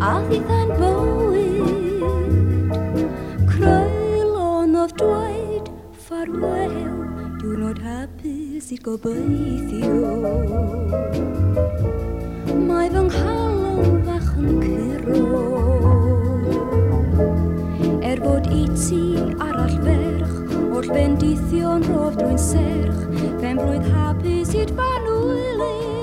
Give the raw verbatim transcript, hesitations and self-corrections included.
a ddiddau'n bywyd, Croelon oedd dweud ffarwel, diwrnod hapus i'r gobeithio. Mae fy nghalon fach yn curo, er fod i ti arall ferch, oll bendithio'n rof drwy'n serch, pen blwydd hapus i'r fanwyli.